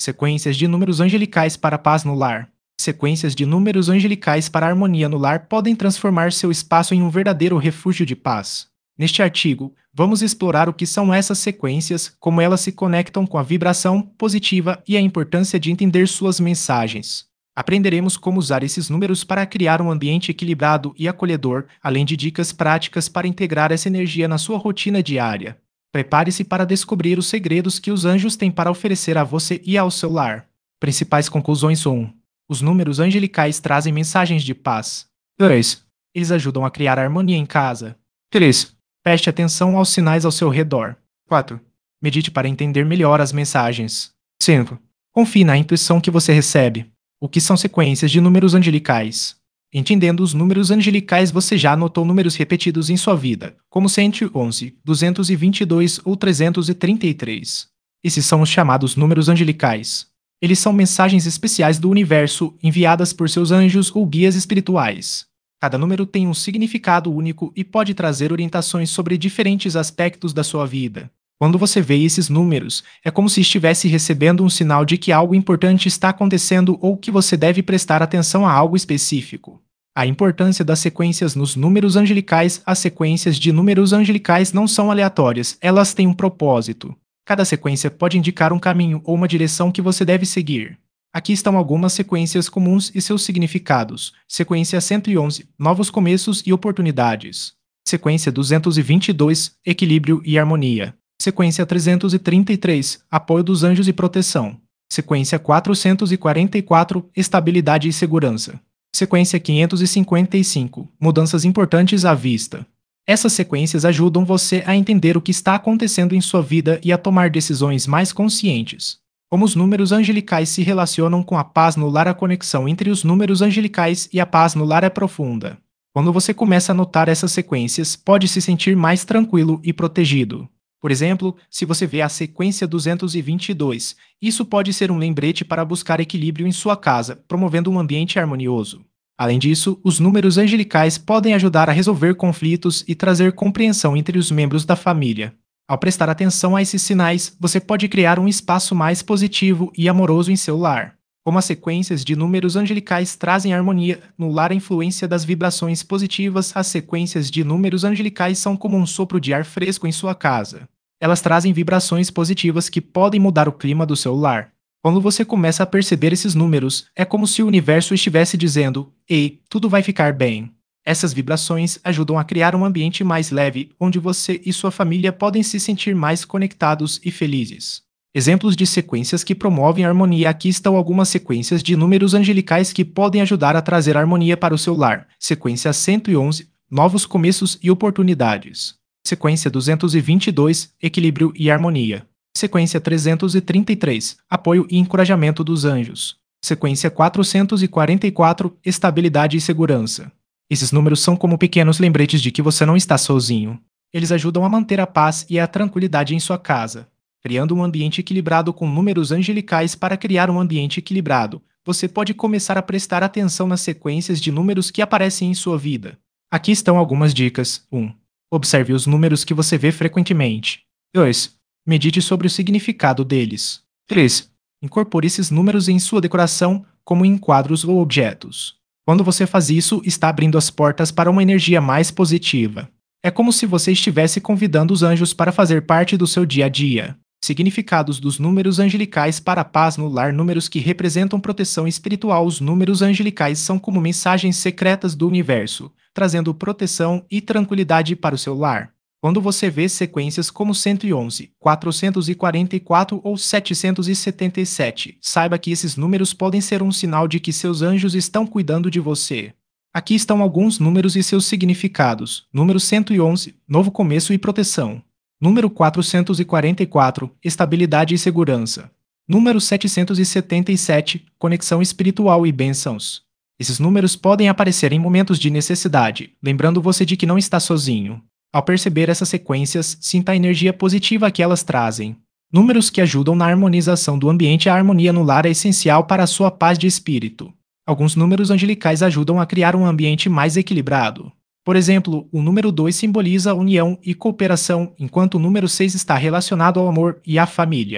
Sequências de números angelicais para a paz no lar. Sequências de números angelicais para a harmonia no lar podem transformar seu espaço em um verdadeiro refúgio de paz. Neste artigo, vamos explorar o que são essas sequências, como elas se conectam com a vibração positiva e a importância de entender suas mensagens. Aprenderemos como usar esses números para criar um ambiente equilibrado e acolhedor, além de dicas práticas para integrar essa energia na sua rotina diária. Prepare-se para descobrir os segredos que os anjos têm para oferecer a você e ao seu lar. Principais conclusões 1. Os números angelicais trazem mensagens de paz. 2. Eles ajudam a criar harmonia em casa. 3. Preste atenção aos sinais ao seu redor. 4. Medite para entender melhor as mensagens. 5. Confie na intuição que você recebe. O que são sequências de números angelicais? Entendendo os números angelicais, você já anotou números repetidos em sua vida, como 111, 222 ou 333. Esses são os chamados números angelicais. Eles são mensagens especiais do universo enviadas por seus anjos ou guias espirituais. Cada número tem um significado único e pode trazer orientações sobre diferentes aspectos da sua vida. Quando você vê esses números, é como se estivesse recebendo um sinal de que algo importante está acontecendo ou que você deve prestar atenção a algo específico. A importância das sequências nos números angelicais. As sequências de números angelicais não são aleatórias, elas têm um propósito. Cada sequência pode indicar um caminho ou uma direção que você deve seguir. Aqui estão algumas sequências comuns e seus significados. Sequência 111, novos começos e oportunidades. Sequência 222, equilíbrio e harmonia. Sequência 333, apoio dos anjos e proteção. Sequência 444, estabilidade e segurança. Sequência 555, mudanças importantes à vista. Essas sequências ajudam você a entender o que está acontecendo em sua vida e a tomar decisões mais conscientes. Como os números angelicais se relacionam com a paz no lar. A conexão entre os números angelicais e a paz no lar é profunda. Quando você começa a notar essas sequências, pode se sentir mais tranquilo e protegido. Por exemplo, se você vê a sequência 222, isso pode ser um lembrete para buscar equilíbrio em sua casa, promovendo um ambiente harmonioso. Além disso, os números angelicais podem ajudar a resolver conflitos e trazer compreensão entre os membros da família. Ao prestar atenção a esses sinais, você pode criar um espaço mais positivo e amoroso em seu lar. Como as sequências de números angelicais trazem harmonia no lar. A influência das vibrações positivas. As sequências de números angelicais são como um sopro de ar fresco em sua casa. Elas trazem vibrações positivas que podem mudar o clima do seu lar. Quando você começa a perceber esses números, é como se o universo estivesse dizendo: "Ei, tudo vai ficar bem." Essas vibrações ajudam a criar um ambiente mais leve, onde você e sua família podem se sentir mais conectados e felizes. Exemplos de sequências que promovem a harmonia. Aqui estão algumas sequências de números angelicais que podem ajudar a trazer harmonia para o seu lar. Sequência 111, novos começos e oportunidades. Sequência 222, equilíbrio e harmonia. Sequência 333, apoio e encorajamento dos anjos. Sequência 444, estabilidade e segurança. Esses números são como pequenos lembretes de que você não está sozinho. Eles ajudam a manter a paz e a tranquilidade em sua casa. Criando um ambiente equilibrado com números angelicais. Para criar um ambiente equilibrado, você pode começar a prestar atenção nas sequências de números que aparecem em sua vida. Aqui estão algumas dicas. 1. Observe os números que você vê frequentemente. 2. Medite sobre o significado deles. 3. Incorpore esses números em sua decoração, como em quadros ou objetos. Quando você faz isso, está abrindo as portas para uma energia mais positiva. É como se você estivesse convidando os anjos para fazer parte do seu dia a dia. Significados dos números angelicais para a paz no lar. Números que representam proteção espiritual. Os números angelicais são como mensagens secretas do universo, trazendo proteção e tranquilidade para o seu lar. Quando você vê sequências como 111, 444 ou 777, saiba que esses números podem ser um sinal de que seus anjos estão cuidando de você. Aqui estão alguns números e seus significados. Número 111, novo começo e proteção. Número 444, estabilidade e segurança. Número 777, conexão espiritual e bênçãos. Esses números podem aparecer em momentos de necessidade, lembrando você de que não está sozinho. Ao perceber essas sequências, sinta a energia positiva que elas trazem. Números que ajudam na harmonização do ambiente. A harmonia no lar é essencial para a sua paz de espírito. Alguns números angelicais ajudam a criar um ambiente mais equilibrado. Por exemplo, o número 2 simboliza união e cooperação, enquanto o número 6 está relacionado ao amor e à família.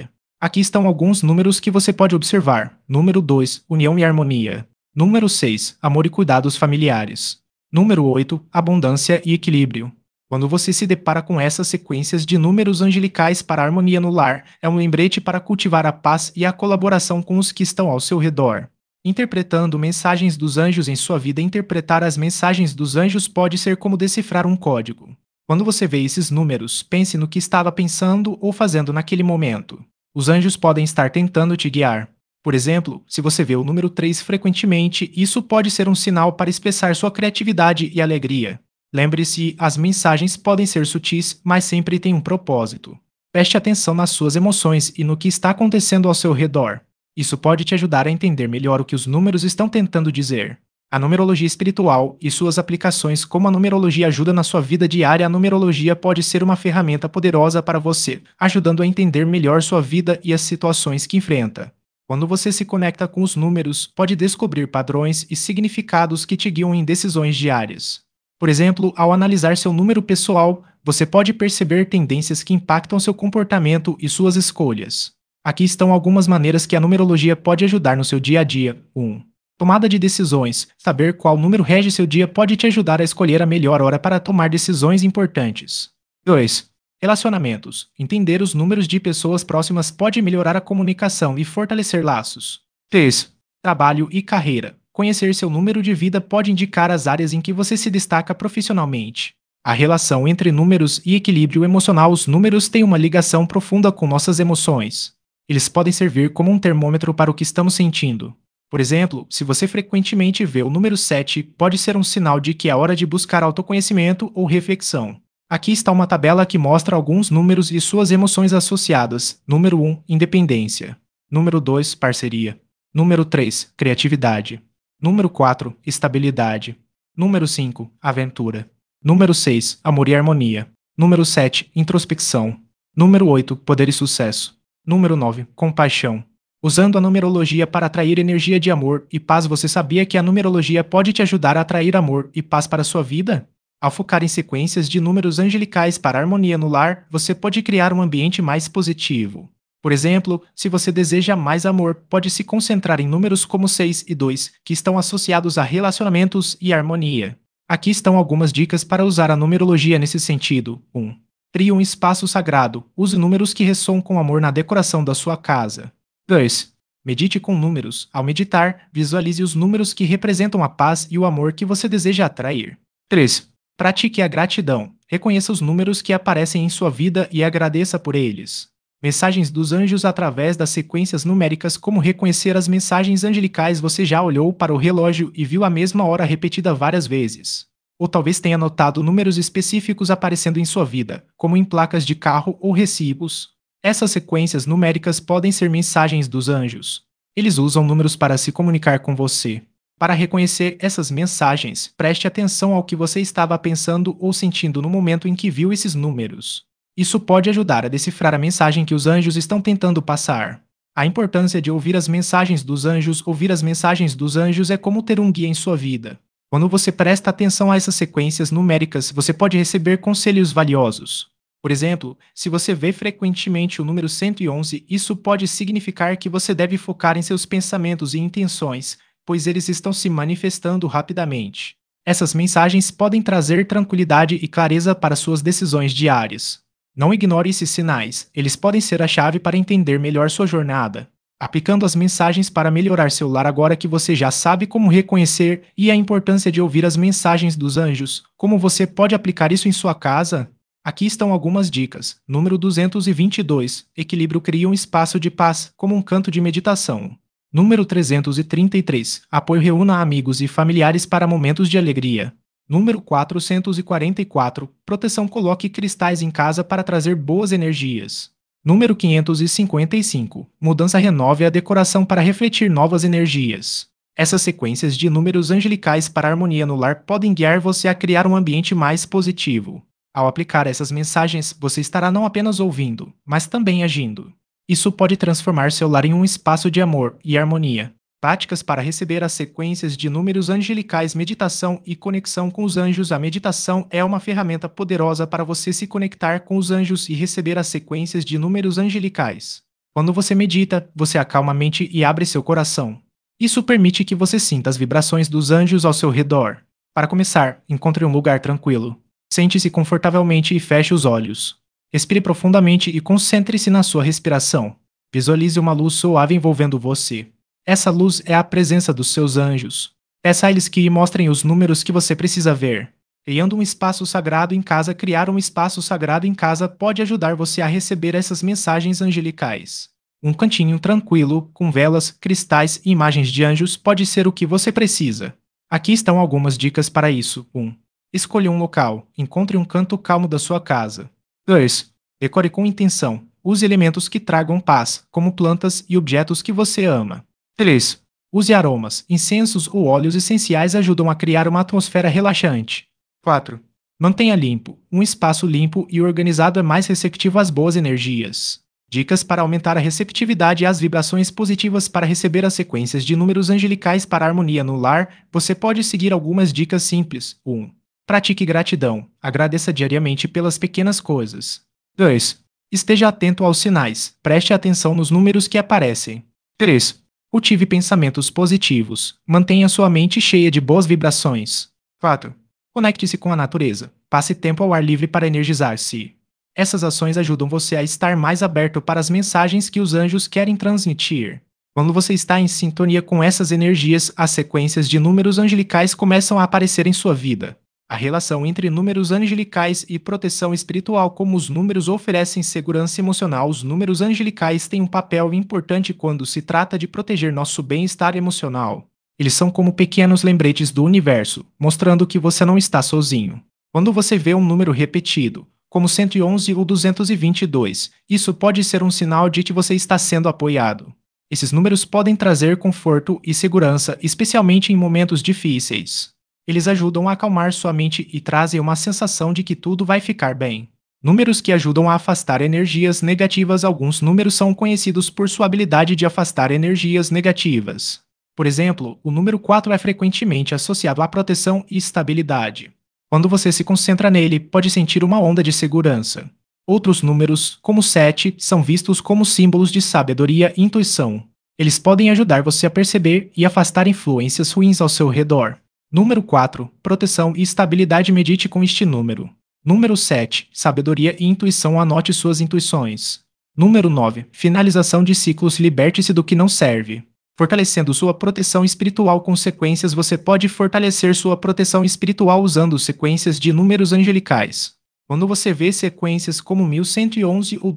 Aqui estão alguns números que você pode observar. Número 2, união e harmonia. Número 6, amor e cuidados familiares. Número 8, abundância e equilíbrio. Quando você se depara com essas sequências de números angelicais para a harmonia no lar, é um lembrete para cultivar a paz e a colaboração com os que estão ao seu redor. Interpretando mensagens dos anjos em sua vida, interpretar as mensagens dos anjos pode ser como decifrar um código. Quando você vê esses números, pense no que estava pensando ou fazendo naquele momento. Os anjos podem estar tentando te guiar. Por exemplo, se você vê o número 3 frequentemente, isso pode ser um sinal para expressar sua criatividade e alegria. Lembre-se, as mensagens podem ser sutis, mas sempre têm um propósito. Preste atenção nas suas emoções e no que está acontecendo ao seu redor. Isso pode te ajudar a entender melhor o que os números estão tentando dizer. A numerologia espiritual e suas aplicações, como a numerologia ajuda na sua vida diária, a numerologia pode ser uma ferramenta poderosa para você, ajudando a entender melhor sua vida e as situações que enfrenta. Quando você se conecta com os números, pode descobrir padrões e significados que te guiam em decisões diárias. Por exemplo, ao analisar seu número pessoal, você pode perceber tendências que impactam seu comportamento e suas escolhas. Aqui estão algumas maneiras que a numerologia pode ajudar no seu dia a dia. 1. Tomada de decisões. Saber qual número rege seu dia pode te ajudar a escolher a melhor hora para tomar decisões importantes. 2. Relacionamentos. Entender os números de pessoas próximas pode melhorar a comunicação e fortalecer laços. 3. Trabalho e carreira. Conhecer seu número de vida pode indicar as áreas em que você se destaca profissionalmente. A relação entre números e equilíbrio emocional. Os números têm uma ligação profunda com nossas emoções. Eles podem servir como um termômetro para o que estamos sentindo. Por exemplo, se você frequentemente vê o número 7, pode ser um sinal de que é hora de buscar autoconhecimento ou reflexão. Aqui está uma tabela que mostra alguns números e suas emoções associadas. Número 1, independência. Número 2, parceria. Número 3, criatividade. Número 4, estabilidade. Número 5, aventura. Número 6, amor e harmonia. Número 7, introspecção. Número 8, poder e sucesso. Número 9, compaixão. Usando a numerologia para atrair energia de amor e paz, você sabia que a numerologia pode te ajudar a atrair amor e paz para a sua vida? Ao focar em sequências de números angelicais para a harmonia no lar, você pode criar um ambiente mais positivo. Por exemplo, se você deseja mais amor, pode se concentrar em números como 6 e 2, que estão associados a relacionamentos e harmonia. Aqui estão algumas dicas para usar a numerologia nesse sentido. 1. Crie um espaço sagrado. Use números que ressoam com amor na decoração da sua casa. 2. Medite com números. Ao meditar, visualize os números que representam a paz e o amor que você deseja atrair. 3. Pratique a gratidão. Reconheça os números que aparecem em sua vida e agradeça por eles. Mensagens dos anjos através das sequências numéricas. Como reconhecer as mensagens angelicais? Você já olhou para o relógio e viu a mesma hora repetida várias vezes. Ou talvez tenha notado números específicos aparecendo em sua vida, como em placas de carro ou recibos. Essas sequências numéricas podem ser mensagens dos anjos. Eles usam números para se comunicar com você. Para reconhecer essas mensagens, preste atenção ao que você estava pensando ou sentindo no momento em que viu esses números. Isso pode ajudar a decifrar a mensagem que os anjos estão tentando passar. A importância de ouvir as mensagens dos anjos. Ouvir as mensagens dos anjos é como ter um guia em sua vida. Quando você presta atenção a essas sequências numéricas, você pode receber conselhos valiosos. Por exemplo, se você vê frequentemente o número 111, isso pode significar que você deve focar em seus pensamentos e intenções, pois eles estão se manifestando rapidamente. Essas mensagens podem trazer tranquilidade e clareza para suas decisões diárias. Não ignore esses sinais, eles podem ser a chave para entender melhor sua jornada. Aplicando as mensagens para melhorar seu lar. Agora que você já sabe como reconhecer e a importância de ouvir as mensagens dos anjos, como você pode aplicar isso em sua casa? Aqui estão algumas dicas. Número 222. Equilíbrio. Cria um espaço de paz, como um canto de meditação. Número 333. Apoio. Reúna amigos e familiares para momentos de alegria. Número 444. Proteção. Coloque cristais em casa para trazer boas energias. Número 555. Mudança. Renove a decoração para refletir novas energias. Essas sequências de números angelicais para a harmonia no lar podem guiar você a criar um ambiente mais positivo. Ao aplicar essas mensagens, você estará não apenas ouvindo, mas também agindo. Isso pode transformar seu lar em um espaço de amor e harmonia. Práticas para receber as sequências de números angelicais. Meditação e conexão com os anjos. A meditação é uma ferramenta poderosa para você se conectar com os anjos e receber as sequências de números angelicais. Quando você medita, você acalma a mente e abre seu coração. Isso permite que você sinta as vibrações dos anjos ao seu redor. Para começar, encontre um lugar tranquilo. Sente-se confortavelmente e feche os olhos. Respire profundamente e concentre-se na sua respiração. Visualize uma luz suave envolvendo você. Essa luz é a presença dos seus anjos. Peça a eles que lhe mostrem os números que você precisa ver. Criando um espaço sagrado em casa, criar um espaço sagrado em casa pode ajudar você a receber essas mensagens angelicais. Um cantinho tranquilo, com velas, cristais e imagens de anjos pode ser o que você precisa. Aqui estão algumas dicas para isso. 1. Escolha um local. Encontre um canto calmo da sua casa. 2. Decore com intenção. Use elementos que tragam paz, como plantas e objetos que você ama. 3. Use aromas. Incensos ou óleos essenciais ajudam a criar uma atmosfera relaxante. 4. Mantenha limpo. Um espaço limpo e organizado é mais receptivo às boas energias. Dicas para aumentar a receptividade e as vibrações positivas para receber as sequências de números angelicais para a harmonia no lar, você pode seguir algumas dicas simples. 1. Pratique gratidão. Agradeça diariamente pelas pequenas coisas. 2. Esteja atento aos sinais. Preste atenção nos números que aparecem. 3. Cultive pensamentos positivos. Mantenha sua mente cheia de boas vibrações. 4. Conecte-se com a natureza. Passe tempo ao ar livre para energizar-se. Essas ações ajudam você a estar mais aberto para as mensagens que os anjos querem transmitir. Quando você está em sintonia com essas energias, as sequências de números angelicais começam a aparecer em sua vida. A relação entre números angelicais e proteção espiritual, como os números oferecem segurança emocional, os números angelicais têm um papel importante quando se trata de proteger nosso bem-estar emocional. Eles são como pequenos lembretes do universo, mostrando que você não está sozinho. Quando você vê um número repetido, como 111 ou 222, isso pode ser um sinal de que você está sendo apoiado. Esses números podem trazer conforto e segurança, especialmente em momentos difíceis. Eles ajudam a acalmar sua mente e trazem uma sensação de que tudo vai ficar bem. Números que ajudam a afastar energias negativas. Alguns números são conhecidos por sua habilidade de afastar energias negativas. Por exemplo, o número 4 é frequentemente associado à proteção e estabilidade. Quando você se concentra nele, pode sentir uma onda de segurança. Outros números, como 7, são vistos como símbolos de sabedoria e intuição. Eles podem ajudar você a perceber e afastar influências ruins ao seu redor. Número 4, proteção e estabilidade. Medite com este número. Número 7, sabedoria e intuição. Anote suas intuições. Número 9, finalização de ciclos. Liberte-se do que não serve. Fortalecendo sua proteção espiritual com sequências. Você pode fortalecer sua proteção espiritual usando sequências de números angelicais. Quando você vê sequências como 1111 ou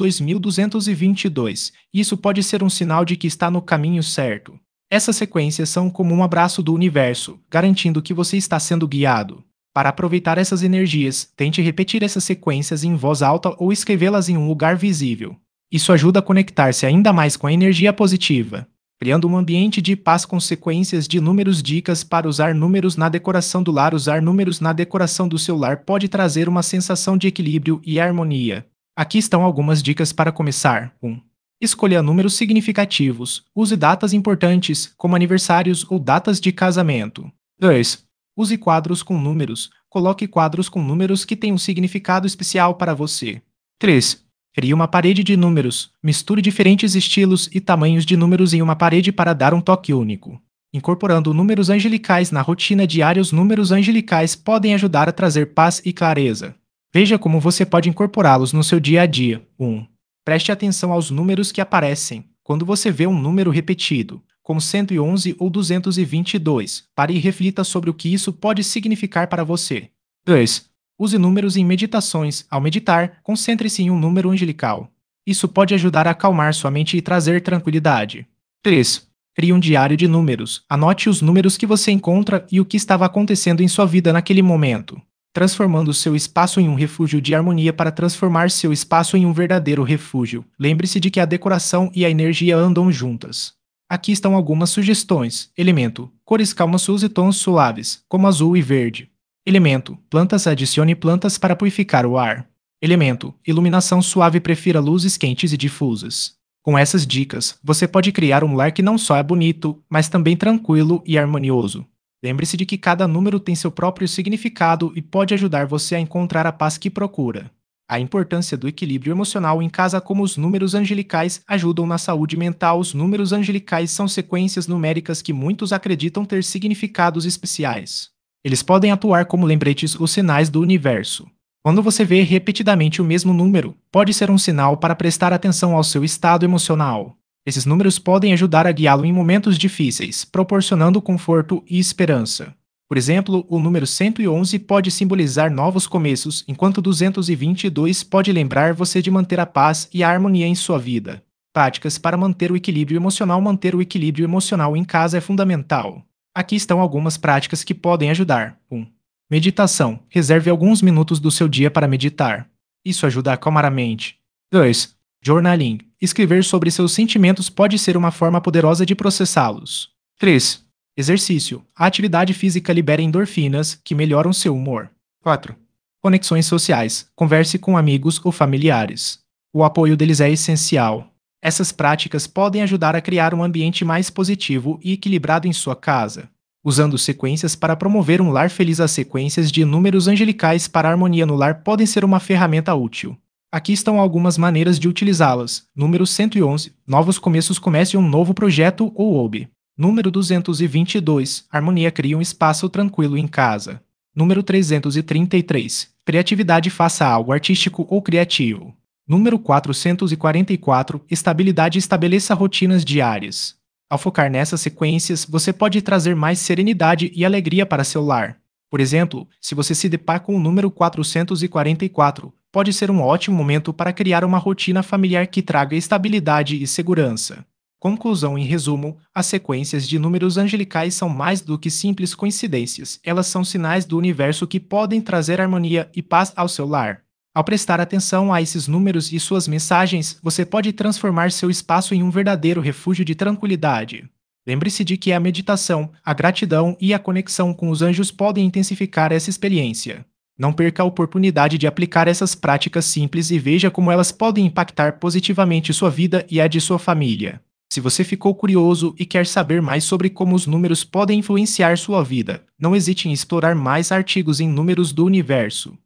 2222, isso pode ser um sinal de que está no caminho certo. Essas sequências são como um abraço do universo, garantindo que você está sendo guiado. Para aproveitar essas energias, tente repetir essas sequências em voz alta ou escrevê-las em um lugar visível. Isso ajuda a conectar-se ainda mais com a energia positiva, criando um ambiente de paz com sequências de números. Dicas para usar números na decoração do lar. Usar números na decoração do seu lar pode trazer uma sensação de equilíbrio e harmonia. Aqui estão algumas dicas para começar. 1. Escolha números significativos. Use datas importantes, como aniversários ou datas de casamento. 2. Use quadros com números. Coloque quadros com números que têm um significado especial para você. 3. Crie uma parede de números. Misture diferentes estilos e tamanhos de números em uma parede para dar um toque único. Incorporando números angelicais na rotina diária. Os números angelicais podem ajudar a trazer paz e clareza. Veja como você pode incorporá-los no seu dia a dia. 1. Preste atenção aos números que aparecem. Quando você vê um número repetido, como 111 ou 222, pare e reflita sobre o que isso pode significar para você. 2. Use números em meditações. Ao meditar, concentre-se em um número angelical. Isso pode ajudar a acalmar sua mente e trazer tranquilidade. 3. Crie um diário de números. Anote os números que você encontra e o que estava acontecendo em sua vida naquele momento, transformando seu espaço em um refúgio de harmonia. Para transformar seu espaço em um verdadeiro refúgio, lembre-se de que a decoração e a energia andam juntas. Aqui estão algumas sugestões. Elemento: cores calmas. Use tons suaves, como azul e verde. Elemento: plantas. Adicione plantas para purificar o ar. Elemento: iluminação suave. Prefira luzes quentes e difusas. Com essas dicas, você pode criar um lar que não só é bonito, mas também tranquilo e harmonioso. Lembre-se de que cada número tem seu próprio significado e pode ajudar você a encontrar a paz que procura. A importância do equilíbrio emocional em casa, como os números angelicais ajudam na saúde mental. Os números angelicais são sequências numéricas que muitos acreditam ter significados especiais. Eles podem atuar como lembretes ou sinais do universo. Quando você vê repetidamente o mesmo número, pode ser um sinal para prestar atenção ao seu estado emocional. Esses números podem ajudar a guiá-lo em momentos difíceis, proporcionando conforto e esperança. Por exemplo, o número 111 pode simbolizar novos começos, enquanto 222 pode lembrar você de manter a paz e a harmonia em sua vida. Práticas para manter o equilíbrio emocional. Manter o equilíbrio emocional em casa é fundamental. Aqui estão algumas práticas que podem ajudar. 1. Meditação. Reserve alguns minutos do seu dia para meditar. Isso ajuda a acalmar a mente. 2. Journaling. Escrever sobre seus sentimentos pode ser uma forma poderosa de processá-los. 3. Exercício. A atividade física libera endorfinas, que melhoram seu humor. 4. Conexões sociais. Converse com amigos ou familiares. O apoio deles é essencial. Essas práticas podem ajudar a criar um ambiente mais positivo e equilibrado em sua casa. Usando sequências para promover um lar feliz. As sequências de números angelicais para a harmonia no lar podem ser uma ferramenta útil. Aqui estão algumas maneiras de utilizá-las. Número 111. Novos começos. Comece um novo projeto ou hobby. Número 222. Harmonia. Cria um espaço tranquilo em casa. Número 333. Criatividade. Faça algo artístico ou criativo. Número 444. Estabilidade. Estabeleça rotinas diárias. Ao focar nessas sequências, você pode trazer mais serenidade e alegria para seu lar. Por exemplo, se você se depara com o número 444, pode ser um ótimo momento para criar uma rotina familiar que traga estabilidade e segurança. Conclusão. Em resumo, as sequências de números angelicais são mais do que simples coincidências. Elas são sinais do universo que podem trazer harmonia e paz ao seu lar. Ao prestar atenção a esses números e suas mensagens, você pode transformar seu espaço em um verdadeiro refúgio de tranquilidade. Lembre-se de que a meditação, a gratidão e a conexão com os anjos podem intensificar essa experiência. Não perca a oportunidade de aplicar essas práticas simples e veja como elas podem impactar positivamente sua vida e a de sua família. Se você ficou curioso e quer saber mais sobre como os números podem influenciar sua vida, não hesite em explorar mais artigos em números do universo.